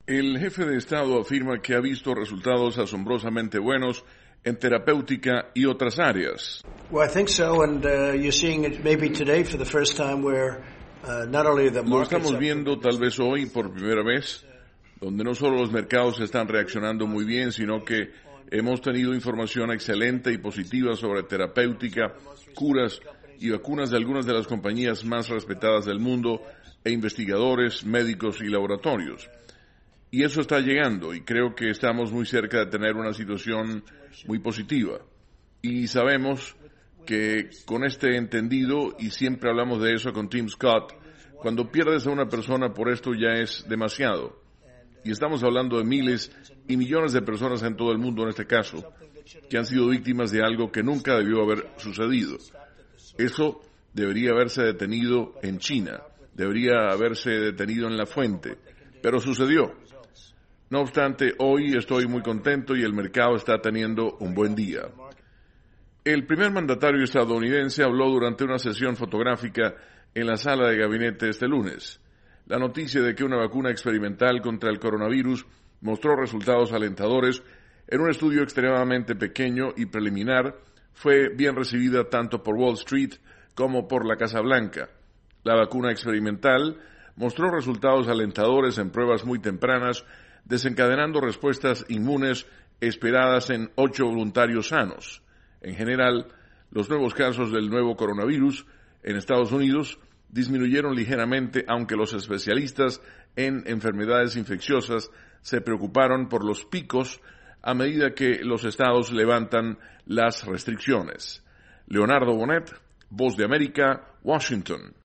El jefe de Estado afirma que ha visto resultados asombrosamente buenos en terapéutica y otras áreas. Well, I think so, and you're seeing it maybe today for the first time where not only the markets... Lo estamos viendo tal vez hoy por primera vez, donde no solo los mercados están reaccionando muy bien, sino que hemos tenido información excelente y positiva sobre terapéutica, curas y vacunas de algunas de las compañías más respetadas del mundo e investigadores, médicos y laboratorios. Y eso está llegando y creo que estamos muy cerca de tener una situación muy positiva. Y sabemos que con este entendido, y siempre hablamos de eso con Tim Scott, cuando pierdes a una persona por esto ya es demasiado. Y estamos hablando de miles y millones de personas en todo el mundo en este caso, que han sido víctimas de algo que nunca debió haber sucedido. Eso debería haberse detenido en China, debería haberse detenido en la fuente, pero sucedió. No obstante, hoy estoy muy contento y el mercado está teniendo un buen día. El primer mandatario estadounidense habló durante una sesión fotográfica en la sala de gabinete este lunes. La noticia de que una vacuna experimental contra el coronavirus mostró resultados alentadores en un estudio extremadamente pequeño y preliminar fue bien recibida tanto por Wall Street como por la Casa Blanca. La vacuna experimental mostró resultados alentadores en pruebas muy tempranas, desencadenando respuestas inmunes esperadas en 8 voluntarios sanos. En general, los nuevos casos del nuevo coronavirus en Estados Unidos disminuyeron ligeramente, aunque los especialistas en enfermedades infecciosas se preocuparon por los picos a medida que los estados levantan las restricciones. Leonardo Bonet, Voz de América, Washington.